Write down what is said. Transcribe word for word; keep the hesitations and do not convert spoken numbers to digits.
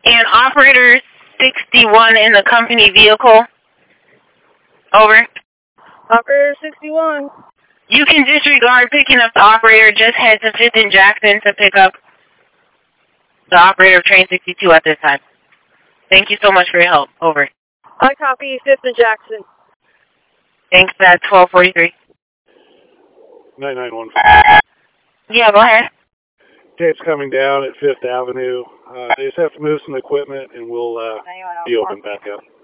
And operator sixty-one in the company vehicle. Over. Operator sixty-one. You can disregard picking up the operator. Just head to fifth and Jackson to pick up the operator of train sixty-two at this time. Thank you so much for your help. Over. I copy fifth and Jackson. Thanks, at twelve forty-three. nine nine one. Yeah, go ahead. Tape's coming down at fifth Avenue. Uh, they just have to move some equipment and we'll uh, be open back up.